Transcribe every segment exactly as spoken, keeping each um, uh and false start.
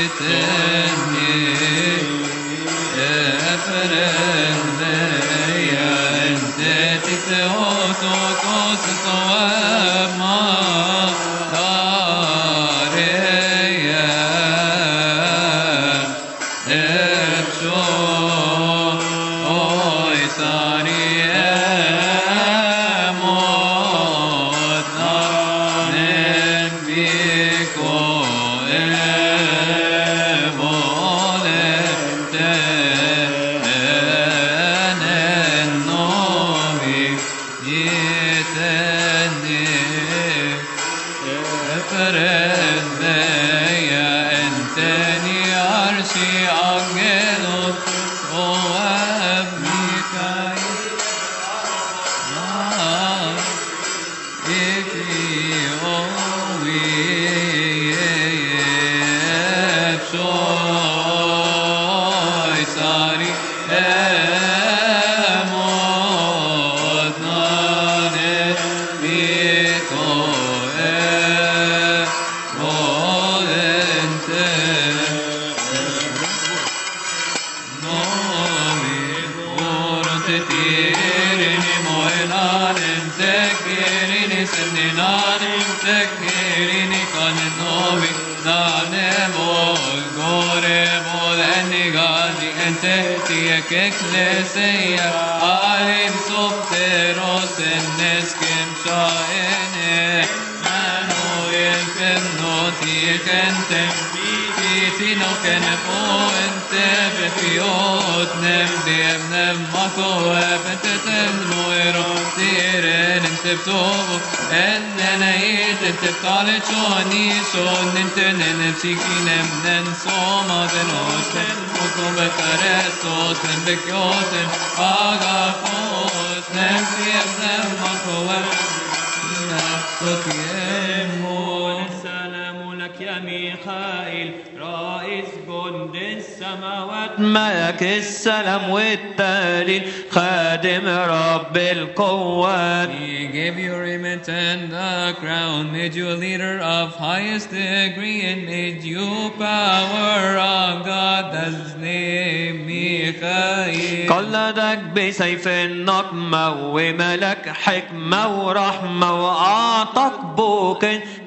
ملك السلام والتالي خادم رب القوات. He gave you raiment and a crown, made you a leader of highest degree, and made you power of God. That's his name, Michael. قلدك بسيف النقمة وملك حكمة ورحمة، وأعطاك بوق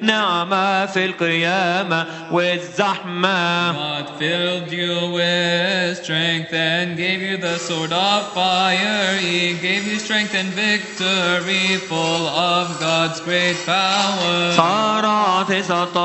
نعمة في القيامة والزحمة. God filled you with strength and gave you the sword of fire. He gave you strength and victory, full of God's great power. صارت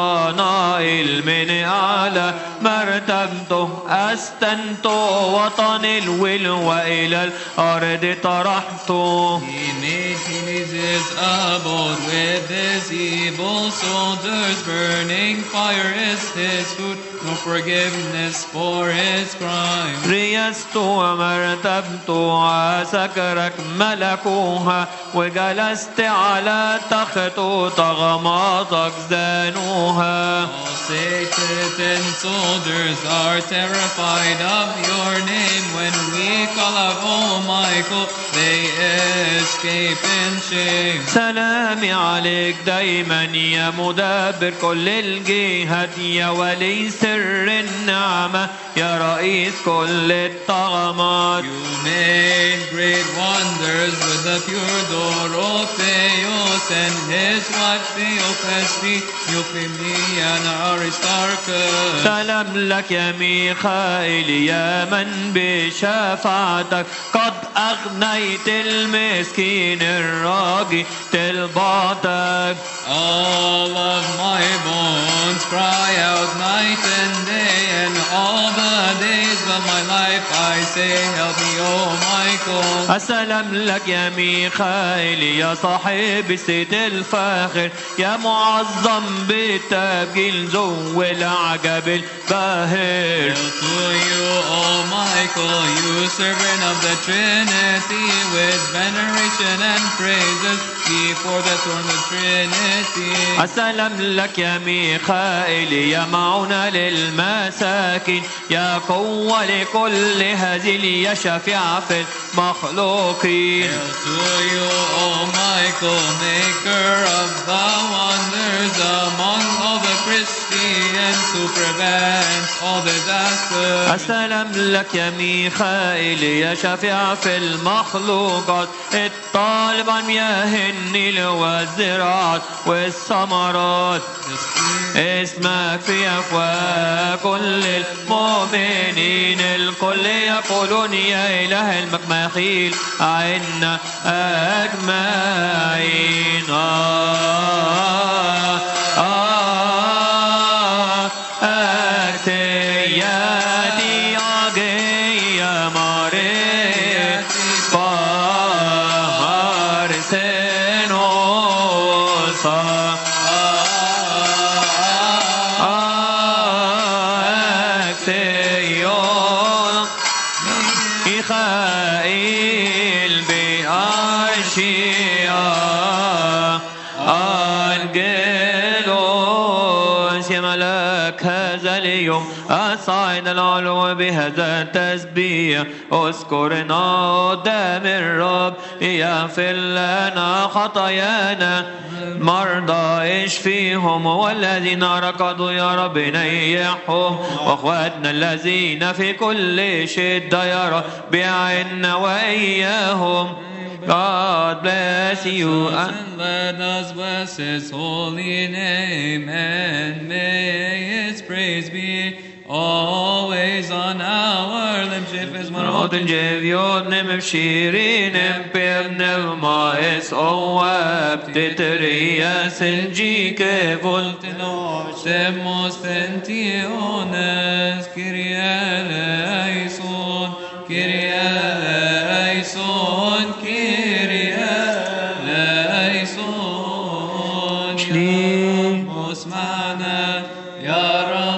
سطنائيل من أعلى مرتبته، أستنت وطن الول وإلى الأرض طرحته. He made his abode with his evil soldiers. Burning fire is his food, no forgiveness for his crime. ريست ومرتبت وسكرك ملكوها، وجلست على تخت طغماتك زانوها. All Satan soldiers are terrified of your name. When we call out, oh Michael, they escape in shame. سلامي عليك دايما يا مدبر كل الجهات، يا ولي سر النعمة، يا رئيس كل الطغمات. You made great wonders with the pure Dorotheus and his wife Theophestus, Euphemia and Aristarchus. سلام لك يا ميخائيل يا من بشفاعتك قد أغنيت المسكين الراجي طلباتك. All of my bones cry out night and day, and all the days of my life I say, help me, oh Michael. السلام لك يا ميخائيل يا صاحب السيد الفاخر، يا معظم بالتبجيل ذو العجب الباهر. Hail to you, oh Michael, you servant of the Trinity, with veneration and praises before the throne of Trinity. السلام لك يا ميخائيل يا معونة للمساكين، يا قوة لكل هزيل، يا شفيع في المخلوقين. Hail to you, oh Michael, maker of the wonders among all the Christians. who prevents all disasters. السلام لك يا ميخائيل يا شفيع في المخلوقات الطالب عن مياه النيل والزراعات والثمرات اسمك في أفواه كل المؤمنين الكل يقولون يا إله المكمخيل عنا أجمعين. آه آه أكتياتي أجي ماري فهر سنوسا أكتيون ميخائيل بأرشيا أنجلوس يا ملاك هذا اليوم أصعد العلو بهذا التسبيح اذكرنا قدام الرب يغفر لنا خطايانا مرضى اشفيهم والذين ركضوا يا رب نيحهم واخواتنا الذين في كل شدة يا رب بعنا وإياهم. God bless you And let us bless His holy name, and may His praise be always on our lips. If Roten Jevjodnem Shirin Pevnev Maes Oab Titrias Jike Voltinos Semos tentiones, Kyrie eleison, Kyrie eleison, Kyrie eleison. Osmana, Ya Rab.